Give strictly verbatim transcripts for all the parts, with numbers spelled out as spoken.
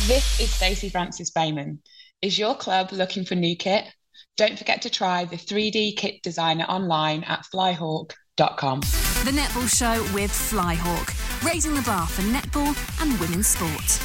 This is Stacey Francis Bayman. Is your club looking for new kit? Don't forget to try the three D kit designer online at flyhawk dot com. The Netball Show with Flyhawk, raising the bar for netball and women's sport.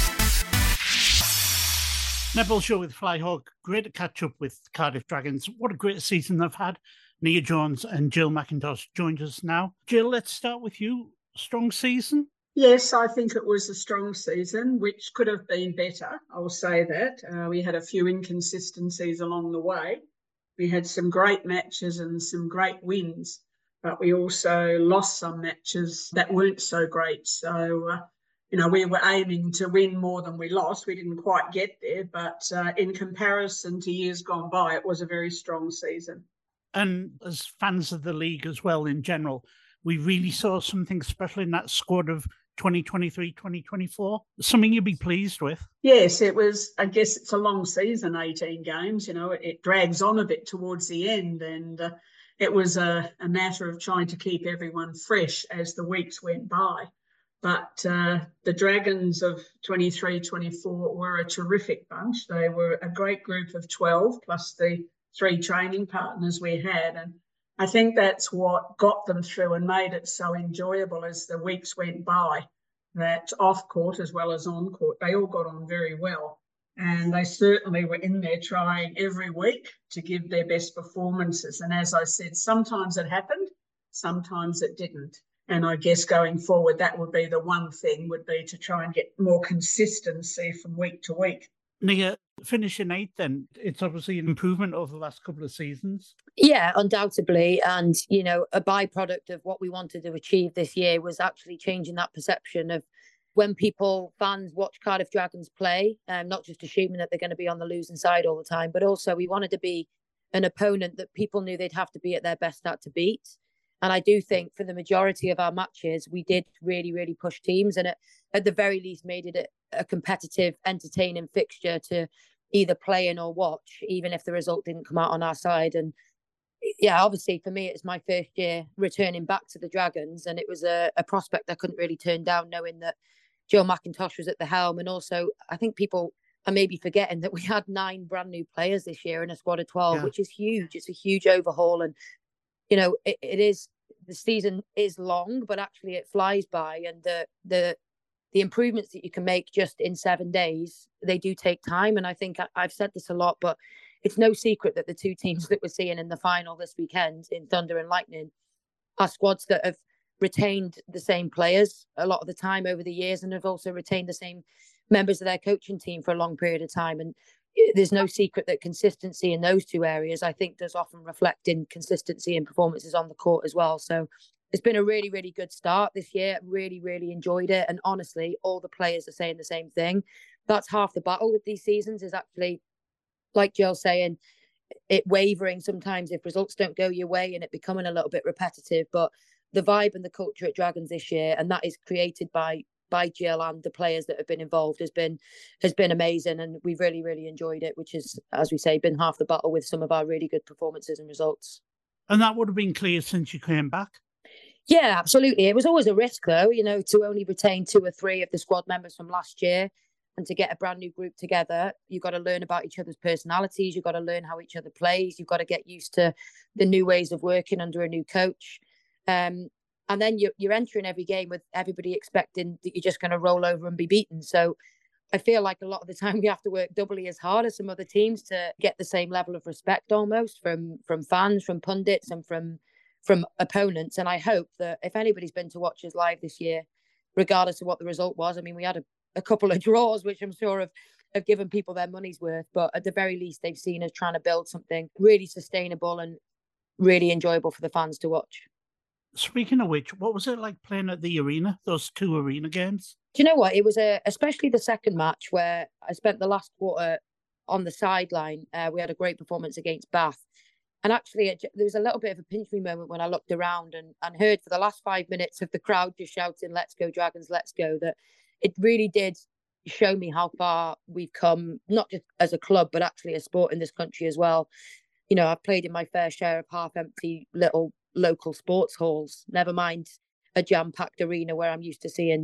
Netball Show with Flyhawk. Great to catch up with Cardiff Dragons. What a great season they've had. Nia Jones and Jill McIntosh joined us now. Jill, let's start with you. Strong season? Yes, I think it was a strong season, which could have been better. I will say that. Uh, we had a few inconsistencies along the way. We had some great matches and some great wins, but we also lost some matches that weren't so great. So, uh, you know, we were aiming to win more than we lost. We didn't quite get there, but uh, in comparison to years gone by, it was a very strong season. And as fans of the league as well in general, we really saw something special in that squad of twenty twenty-three twenty twenty-four. Something you'd be pleased with? Yes, it was. I guess it's a long season, eighteen games. You know, it, it drags on a bit towards the end, and uh, it was a, a matter of trying to keep everyone fresh as the weeks went by. But uh, the Dragons of twenty-three twenty-four were a terrific bunch. They were a great group of twelve, plus the three training partners we had. And I think that's what got them through and made it so enjoyable as the weeks went by, that off court as well as on court, they all got on very well. And they certainly were in there trying every week to give their best performances. And as I said, sometimes it happened, sometimes it didn't. And I guess going forward, that would be the one thing, would be to try and get more consistency from week to week. Nia, finishing eighth then, it's obviously an improvement over the last couple of seasons. Yeah, undoubtedly. And, you know, a byproduct of what we wanted to achieve this year was actually changing that perception of when people, fans watch Cardiff Dragons play, um, not just assuming that they're going to be on the losing side all the time, but also we wanted to be an opponent that people knew they'd have to be at their best at to beat. And I do think for the majority of our matches, we did really, really push teams, and it, at the very least made it a, a competitive, entertaining fixture to either play in or watch, even if the result didn't come out on our side. And yeah, obviously for me, it's my first year returning back to the Dragons, and it was a, a prospect I couldn't really turn down, knowing that Jill McIntosh was at the helm. And also, I think people are maybe forgetting that we had nine brand new players this year in a squad of twelve, yeah. which is huge. It's a huge overhaul. And you know, it, it is, the season is long, but actually it flies by, and the the the improvements that you can make just in seven days, they do take time. And I think I, I've said this a lot, but it's no secret that the two teams that we're seeing in the final this weekend in Thunder and Lightning are squads that have retained the same players a lot of the time over the years, and have also retained the same members of their coaching team for a long period of time. And there's no secret that consistency in those two areas, I think, does often reflect in consistency in performances on the court as well. So it's been a really, really good start this year. Really, really enjoyed it. And honestly, all the players are saying the same thing. That's half the battle with these seasons, is actually, like Jill's saying, it wavering sometimes if results don't go your way and it becoming a little bit repetitive. But the vibe and the culture at Dragons this year, and that is created by by Jill and the players that have been involved, has been has been amazing, and we've really, really enjoyed it, which is, as we say, been half the battle with some of our really good performances and results. And that would have been clear since you came back? Yeah, absolutely. It was always a risk, though, you know, to only retain two or three of the squad members from last year and to get a brand new group together. You've got to learn about each other's personalities. You've got to learn how each other plays. You've got to get used to the new ways of working under a new coach. Um, And then you're, you're entering every game with everybody expecting that you're just going to roll over and be beaten. So I feel like a lot of the time we have to work doubly as hard as some other teams to get the same level of respect almost from from fans, from pundits and from from opponents. And I hope that if anybody's been to watch us live this year, regardless of what the result was, I mean, we had a, a couple of draws, which I'm sure have, have given people their money's worth. But at the very least, they've seen us trying to build something really sustainable and really enjoyable for the fans to watch. Speaking of which, what was it like playing at the arena, those two arena games? Do you know what? It was a, especially the second match where I spent the last quarter on the sideline. Uh, we had a great performance against Bath. And actually, it, there was a little bit of a pinch me moment when I looked around and, and heard for the last five minutes of the crowd just shouting, "Let's go, Dragons, let's go," that it really did show me how far we've come, not just as a club, but actually a sport in this country as well. You know, I've played in my fair share of half-empty little local sports halls, never mind a jam-packed arena where I'm used to seeing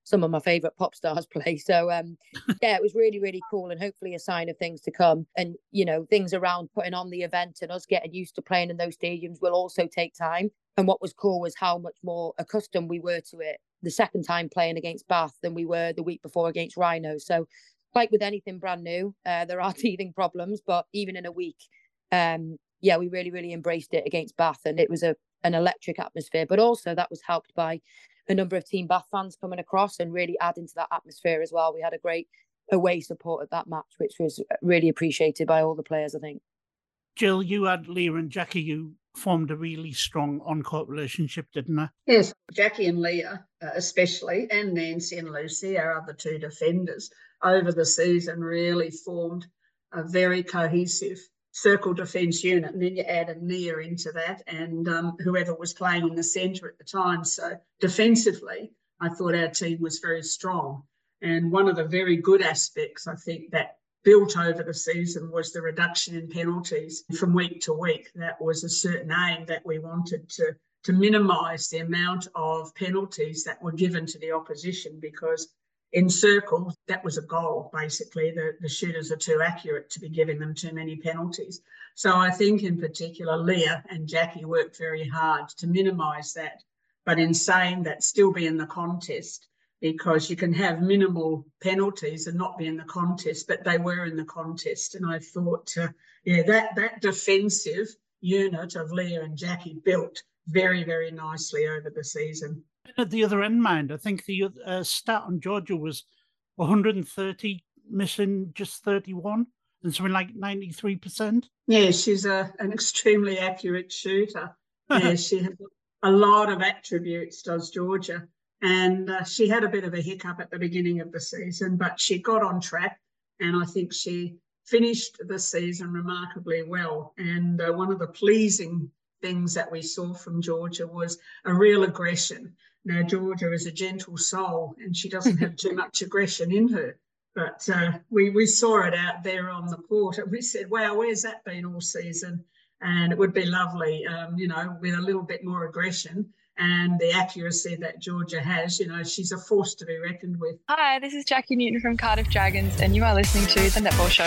some of my favourite pop stars play. So, um, yeah, it was really, really cool, and hopefully a sign of things to come. And, you know, things around putting on the event and us getting used to playing in those stadiums will also take time. And what was cool was how much more accustomed we were to it the second time playing against Bath than we were the week before against Rhino. So, like with anything brand new, uh, there are teething problems, but even in a week, um, yeah, we really, really embraced it against Bath, and it was a an electric atmosphere. But also that was helped by a number of Team Bath fans coming across and really adding to that atmosphere as well. We had a great away support at that match, which was really appreciated by all the players, I think. Jill, you had Leah and Jackie, you formed a really strong on-court relationship, didn't they? Yes, Jackie and Leah uh, especially, and Nancy and Lucy, our other two defenders, over the season really formed a very cohesive circle defence unit. And then you added Nia into that, and um, whoever was playing in the centre at the time. So defensively, I thought our team was very strong. And one of the very good aspects, I think, that built over the season was the reduction in penalties from week to week. That was a certain aim that we wanted to, to minimise the amount of penalties that were given to the opposition, because in circles, that was a goal, basically. The, the shooters are too accurate to be giving them too many penalties. So I think in particular, Leah and Jackie worked very hard to minimise that. But in saying that, still be in the contest, because you can have minimal penalties and not be in the contest, but they were in the contest. And I thought, uh, yeah, that, that defensive unit of Leah and Jackie built very, very nicely over the season. At the other end, mind, I think the uh, stat on Georgia was one hundred thirty missing just thirty-one, and something like ninety-three percent. Yeah, she's a, an extremely accurate shooter. Yeah, she has a lot of attributes, does Georgia. And uh, she had a bit of a hiccup at the beginning of the season, but she got on track, and I think she finished the season remarkably well. And uh, one of the pleasing things that we saw from Georgia was a real aggression. Now, Georgia is a gentle soul, and she doesn't have too much aggression in her. But uh, we, we saw it out there on the court, and we said, wow, where's that been all season? And it would be lovely, um, you know, with a little bit more aggression. And the accuracy that Georgia has, you know, she's a force to be reckoned with. Hi, this is Jackie Newton from Cardiff Dragons, and you are listening to The Netball Show.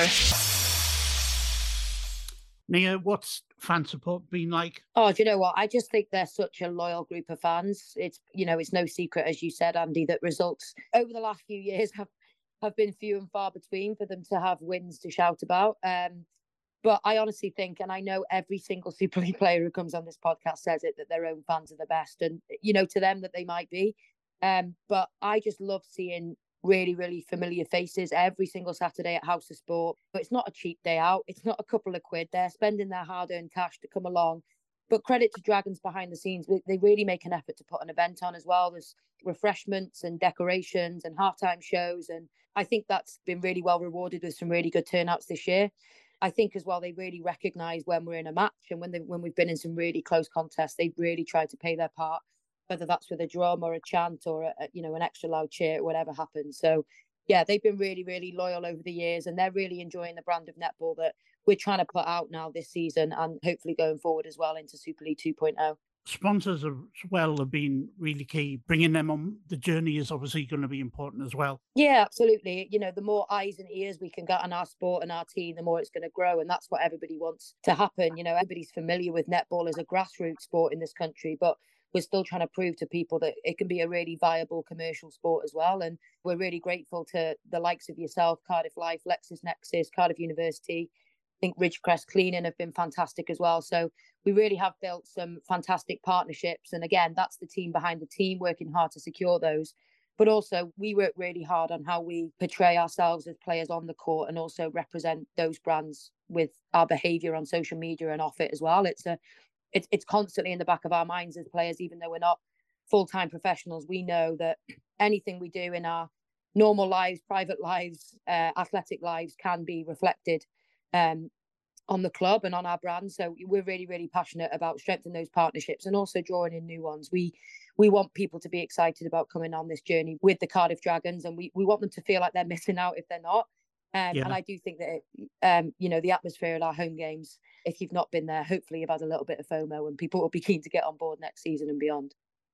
Nia, what's fan support been like? Oh, do you know what? I just think they're such a loyal group of fans. It's, you know, it's no secret, as you said, Andy, that results over the last few years have, have been few and far between for them to have wins to shout about. Um, But I honestly think, and I know every single Super League player who comes on this podcast says it, that their own fans are the best. And, you know, to them that they might be. Um, but I just love seeing really, really familiar faces every single Saturday at House of Sport. But it's not a cheap day out. It's not a couple of quid. They're spending their hard-earned cash to come along. But credit to Dragons behind the scenes. They really make an effort to put an event on as well. There's refreshments and decorations and halftime shows. And I think that's been really well rewarded with some really good turnouts this year. I think as well, they really recognise when we're in a match, and when they when we've been in some really close contests, they've really tried to play their part, whether that's with a drum or a chant or a, you know, an extra loud cheer, whatever happens. So yeah, they've been really, really loyal over the years, and they're really enjoying the brand of netball that we're trying to put out now this season, and hopefully going forward as well into Super League two point oh. Sponsors as well have been really key. Bringing them on the journey is obviously going to be important as well. Yeah, absolutely. You know, the more eyes and ears we can get on our sport and our team, the more it's going to grow. And that's what everybody wants to happen. You know, everybody's familiar with netball as a grassroots sport in this country, but we're still trying to prove to people that it can be a really viable commercial sport as well. And we're really grateful to the likes of yourself, Cardiff Life, LexisNexis, Cardiff University. I think Ridgecrest Cleaning have been fantastic as well. So we really have built some fantastic partnerships. And again, that's the team behind the team working hard to secure those. But also we work really hard on how we portray ourselves as players on the court, and also represent those brands with our behaviour on social media and off it as well. It's a, it's it's constantly in the back of our minds as players, even though we're not full-time professionals. We know that anything we do in our normal lives, private lives, uh, athletic lives can be reflected um, on the club and on our brand. So we're really, really passionate about strengthening those partnerships and also drawing in new ones. We we want people to be excited about coming on this journey with the Cardiff Dragons, and we, we want them to feel like they're missing out if they're not. Um, yeah. And I do think that, it, um, you know, the atmosphere at our home games, if you've not been there, hopefully you've had a little bit of FOMO, and people will be keen to get on board next season and beyond.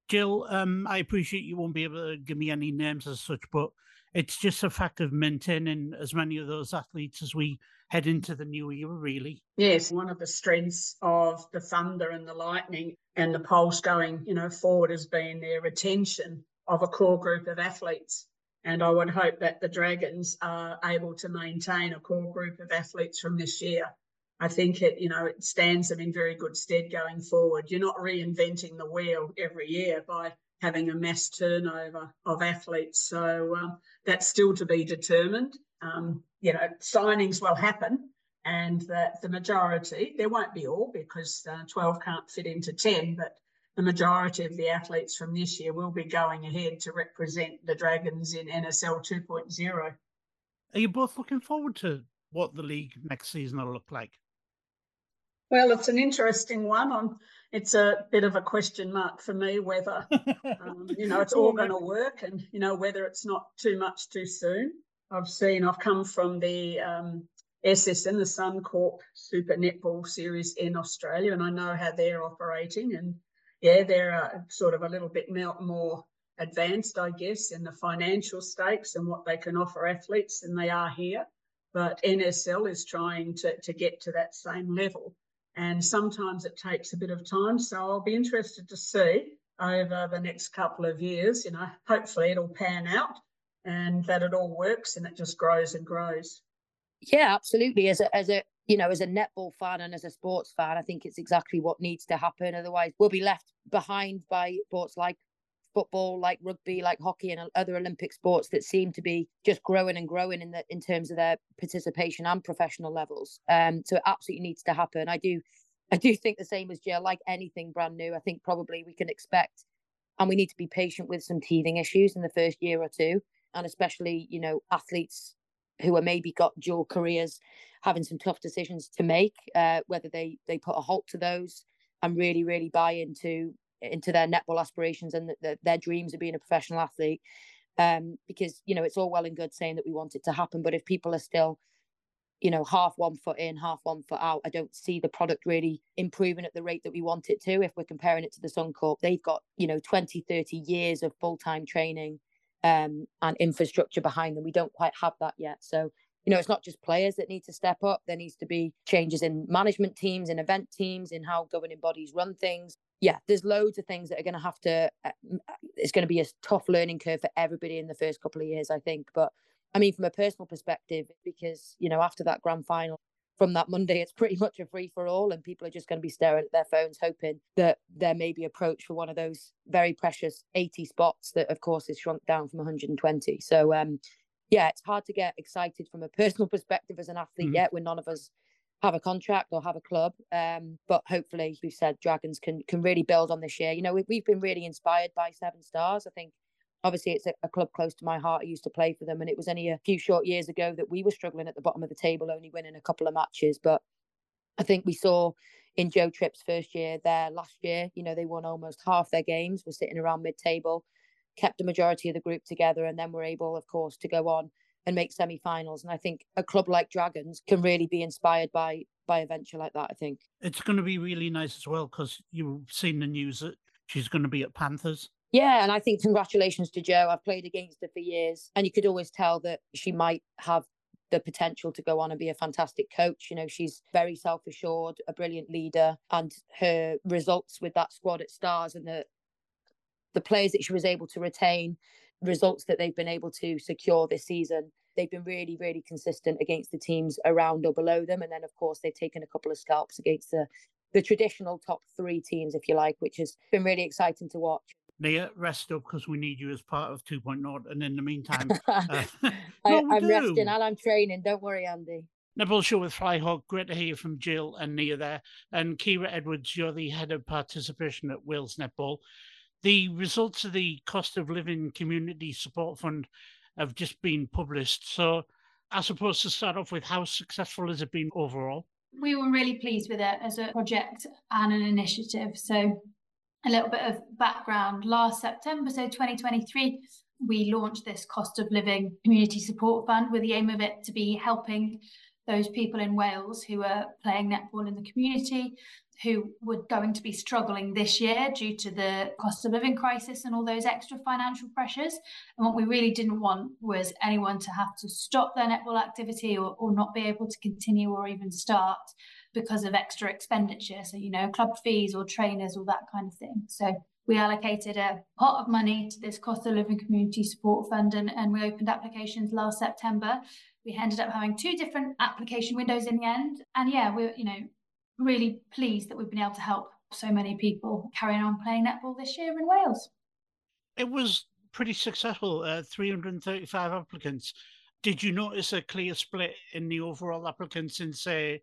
Jill, um, I appreciate you won't be able to give me any names as such, but it's just a fact of maintaining as many of those athletes as we head into the new year, really. Yes, one of the strengths of the Thunder and the Lightning and the Pulse going, you know, forward has been their retention of a core group of athletes. And I would hope that the Dragons are able to maintain a core group of athletes from this year. I think it, you know, it stands them in very good stead going forward. You're not reinventing the wheel every year by having a mass turnover of athletes. So um, that's still to be determined. Um, you know, signings will happen, and that the majority, there won't be all because uh, twelve can't fit into ten, but the majority of the athletes from this year will be going ahead to represent the Dragons in N S L two point oh. Are you both looking forward to what the league next season will look like? Well, it's an interesting one. On it's a bit of a question mark for me whether um, you know it's all going to work, and you know whether it's not too much too soon. I've seen. I've come from the um, S S N, the Suncorp Super Netball Series in Australia, and I know how they're operating. And yeah, they're uh, sort of a little bit more advanced, I guess, in the financial stakes and what they can offer athletes than they are here. But N S L is trying to to get to that same level. And sometimes it takes a bit of time. So I'll be interested to see over the next couple of years, you know, hopefully it'll pan out and that it all works and it just grows and grows. Yeah, absolutely. As a, as a, you know, as a netball fan and as a sports fan, I think it's exactly what needs to happen. Otherwise, we'll be left behind by sports like football, like rugby, like hockey and other Olympic sports that seem to be just growing and growing in the in terms of their participation and professional levels. Um, so it absolutely needs to happen. I do, I do think the same as Jill. Like anything brand new, I think probably we can expect, and we need to be patient with some teething issues in the first year or two, and especially you know athletes who are maybe got dual careers, having some tough decisions to make, uh, whether they they put a halt to those and really really buy into. into their netball aspirations and the, the, their dreams of being a professional athlete. Um, because, you know, it's all well and good saying that we want it to happen, but if people are still, you know, half one foot in, half one foot out, I don't see the product really improving at the rate that we want it to. If we're comparing it to the Suncorp, they've got, you know, twenty, thirty years of full-time training um, and infrastructure behind them. We don't quite have that yet. So, you know, it's not just players that need to step up. There needs to be changes in management teams, in event teams, in how governing bodies run things. Yeah, there's loads of things that are going to have to, uh, it's going to be a tough learning curve for everybody in the first couple of years, I think. But I mean, from a personal perspective, because, you know, after that grand final, from that Monday, it's pretty much a free for all and people are just going to be staring at their phones, hoping that there may be approach for one of those very precious eighty spots that, of course, is shrunk down from one hundred twenty. So, um, yeah, it's hard to get excited from a personal perspective as an athlete mm. yet when none of us have a contract or have a club. Um, but hopefully, we've said Dragons can can really build on this year. You know, we, we've been really inspired by Seven Stars. I think, obviously, it's a, a club close to my heart. I used to play for them, and it was only a few short years ago that we were struggling at the bottom of the table, only winning a couple of matches. But I think we saw in Joe Tripp's first year there last year, you know, they won almost half their games, were sitting around mid-table, kept the majority of the group together, and then were able, of course, to go on and make semi-finals. And I think a club like Dragons can really be inspired by by a venture like that, I think. It's going to be really nice as well because you've seen the news that she's going to be at Panthers. Yeah, and I think congratulations to Jo. I've played against her for years, and you could always tell that she might have the potential to go on and be a fantastic coach. You know, she's very self-assured, a brilliant leader, and her results with that squad at Stars and the the players that she was able to retain, results that they've been able to secure this season, they've been really, really consistent against the teams around or below them. And then, of course, they've taken a couple of scalps against the, the traditional top three teams, if you like, which has been really exciting to watch. Nia, rest up because we need you as part of two point oh. And in the meantime, uh, I, no, I'm do. resting and I'm training. Don't worry, Andy. Netball Show with Flyhawk. Great to hear from Jill and Nia there. And Kira Edwards, you're the head of participation at Wales Netball. The results of the Cost of Living Community Support Fund have just been published. So I suppose to start off with, how successful has it been overall? We were really pleased with it as a project and an initiative. So a little bit of background. Last September, so twenty twenty-three, we launched this Cost of Living Community Support Fund with the aim of it to be helping those people in Wales who are playing netball in the community, who were going to be struggling this year due to the cost of living crisis and all those extra financial pressures. And what we really didn't want was anyone to have to stop their netball activity or, or not be able to continue or even start because of extra expenditure. So, you know, club fees or trainers or that kind of thing. So we allocated a pot of money to this cost of living community support fund, and, and we opened applications last September. We ended up having two different application windows in the end. And yeah, we're, you know, really pleased that we've been able to help so many people carrying on playing netball this year in Wales. It was pretty successful, uh, three hundred thirty-five applicants. Did you notice a clear split in the overall applicants in, say,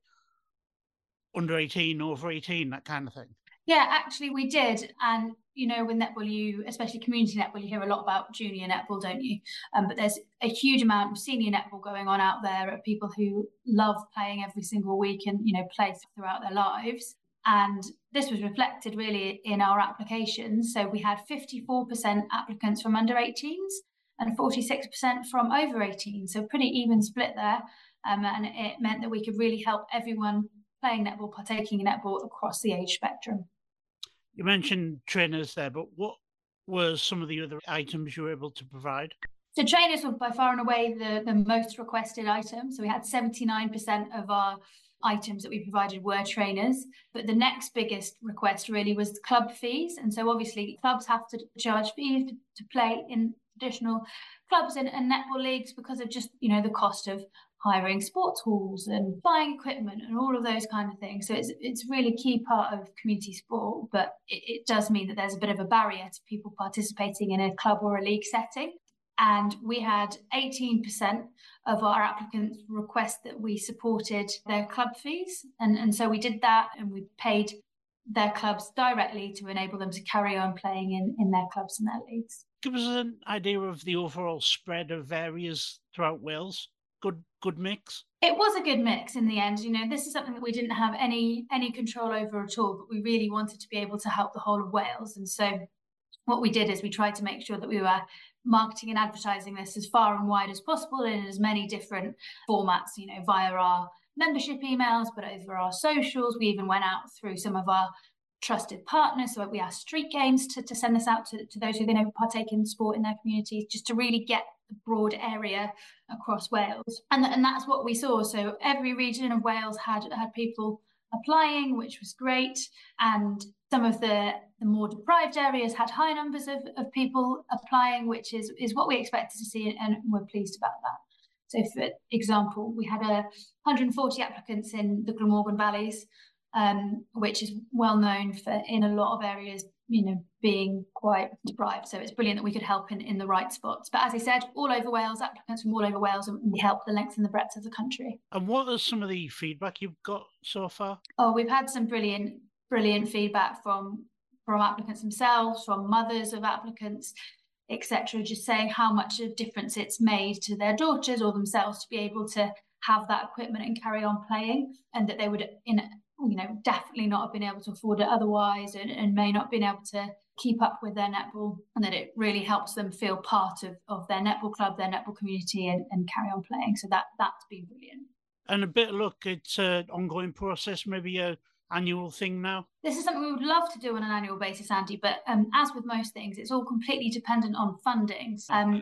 under eighteen, over eighteen, that kind of thing? Yeah, actually we did. And, you know, with netball, you, especially community netball, you hear a lot about junior netball, don't you? Um, but there's a huge amount of senior netball going on out there of people who love playing every single week and, you know, play throughout their lives. And this was reflected really in our applications. So we had fifty-four percent applicants from under eighteens and forty-six percent from over eighteen. So pretty even split there. Um, and it meant that we could really help everyone playing netball, partaking in netball across the age spectrum. You mentioned trainers there, but what were some of the other items you were able to provide? So trainers were by far and away the, the most requested item. So we had seventy-nine percent of our items that we provided were trainers. But the next biggest request really was the club fees. And so obviously clubs have to charge fees to, to play in traditional clubs and, and netball leagues because of just, you know, the cost of hiring sports halls and buying equipment and all of those kind of things. So it's it's really a key part of community sport, but it, it does mean that there's a bit of a barrier to people participating in a club or a league setting. And we had eighteen percent of our applicants request that we supported their club fees. And, and so we did that, and we paid their clubs directly to enable them to carry on playing in, in their clubs and their leagues. Give us an idea of the overall spread of areas throughout Wales. Good, good mix? It was a good mix in the end. You know, this is something that we didn't have any any control over at all, but we really wanted to be able to help the whole of Wales. And so what we did is we tried to make sure that we were marketing and advertising this as far and wide as possible in as many different formats, you know, via our membership emails, but over our socials. We even went out through some of our trusted partners. So we asked Street Games to, to send this out to, to those who they know partake in sport in their communities, just to really get the broad area across Wales. And, and that's what we saw. So every region of Wales had, had people applying, which was great. And some of the, the more deprived areas had high numbers of, of people applying, which is, is what we expected to see, and we're pleased about that. So for example, we had a one hundred forty applicants in the Glamorgan Valleys, um, which is well known for in a lot of areas, you know, being quite deprived. So it's brilliant that we could help in, in the right spots. But as I said, all over Wales, applicants from all over Wales, and we help the length and the breadth of the country. And what is some of the feedback you've got so far? Oh, we've had some brilliant, brilliant feedback from, from applicants themselves, from mothers of applicants, et cetera, just saying how much of a difference it's made to their daughters or themselves to be able to have that equipment and carry on playing, and that they would, in you know, definitely not have been able to afford it otherwise, and, and may not have been able to keep up with their netball, and that it really helps them feel part of, of their netball club, their netball community, and, and carry on playing. So that, that's been brilliant. And a bit of luck, it's an ongoing process, maybe a annual thing now? This is something we would love to do on an annual basis, Andy, but um, as with most things, it's all completely dependent on funding. Um,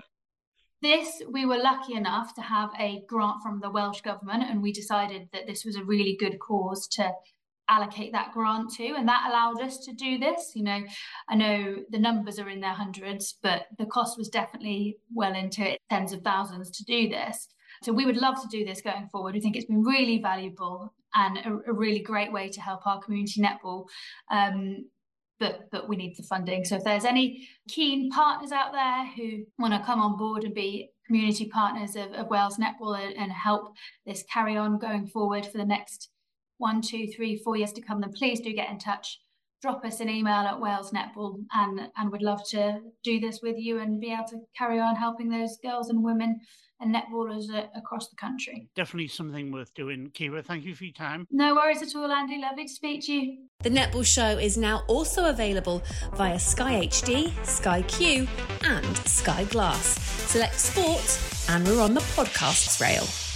This, we were lucky enough to have a grant from the Welsh Government, and we decided that this was a really good cause to allocate that grant to, and that allowed us to do this. You know, I know the numbers are in their hundreds, but the cost was definitely well into it, tens of thousands to do this. So we would love to do this going forward. We think it's been really valuable and a, a really great way to help our community netball. Um, But, but we need the funding. So if there's any keen partners out there who want to come on board and be community partners of, of Wales Netball and, and help this carry on going forward for the next one, two, three, four years to come, then please do get in touch. Drop us an email at Wales Netball, and, and we'd love to do this with you and be able to carry on helping those girls and women and netballers uh, across the country. Definitely something worth doing. Kira, thank you for your time. No worries at all, Andy. Lovely to speak to you. The Netball Show is now also available via Sky H D, Sky Q and Sky Glass. Select sport and we're on the podcasts rail.